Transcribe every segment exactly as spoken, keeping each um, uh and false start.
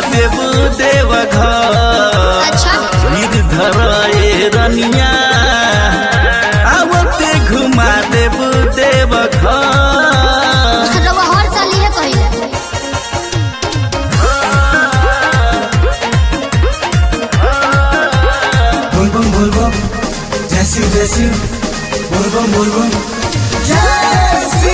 देबू देव घर। अच्छा धीर धराए रनिया आवते घुमा देबू देव घर। रवा हर साल ही है पहले बोलबम बोलबम जैसी जैसी बोलबम बोलबम जैसी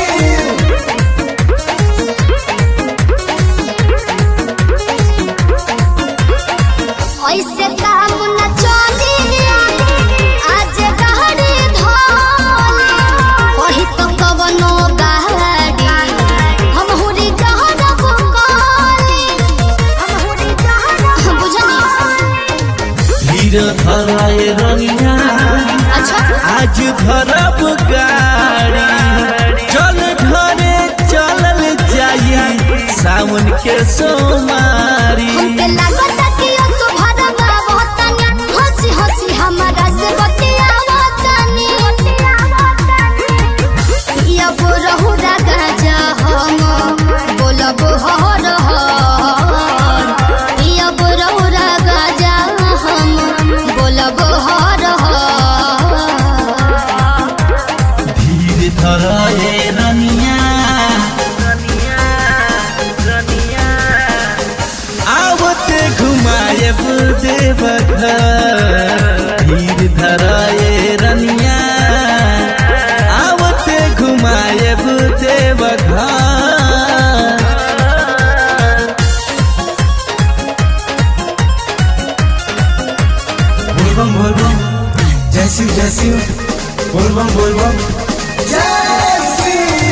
ऐसे काम न चली आज गाड़ी धोली वही तो कवनो गाड़ी हम हुरी गहरब काली हम हुरी गहरब बुझनी। धीर धराए रनिया अच्छा आज धरब गाड़ी चल घरे चलल जाई सावन के सोमारी। हमके लागत कि सुभरवा बहुतनी हंसी हंसी हमारा से बतियावतनी या बोरहु राजा हम बोलब हर हर या बोरहु राजा हम बोलब हर हर। धीर धराए रनिया आवते घुमाए देव घर। धीर धराए रनिया आवते घुमाए देव घर। बोलबम बोलबम जैसी जैसी बोलबम बोलबम जैसी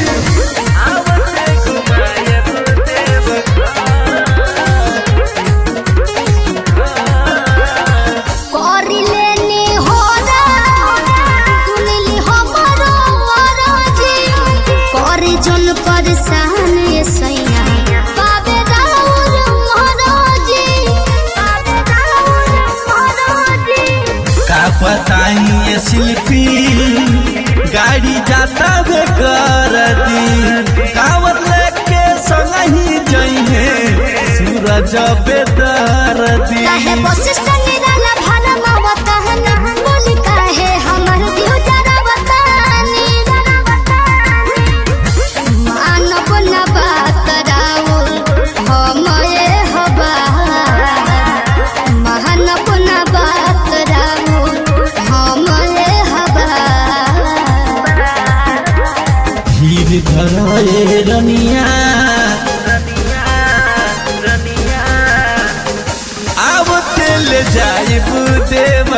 करी लेनी होरा सुनली हमरो मरजी करी जन परेशान ये सैया पावे राउर मरजी पावे राउर मरजी। का बताई ये शिल्पी गाड़ी जाता बे कर दी कावर लेके संगही जइहे सूरज बेदर दी। काहे वशिष्ठ निराला भाला मवतहन बोली काहे हमर दियो जरा बतानी मानव न बात राउर हम ये हवा मानव न बात राउर हम ये हवा। धीर धराए रनिया आवते ले जाइब देव